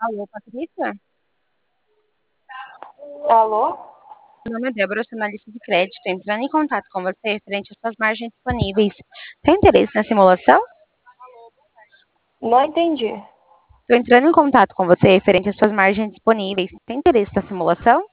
Alô, Patrícia? Alô? Meu nome é Débora, eu sou analista de crédito. Estou entrando em contato com você referente às suas margens disponíveis. Tem interesse na simulação? Não entendi. Estou entrando em contato com você referente às suas margens disponíveis. Tem interesse na simulação?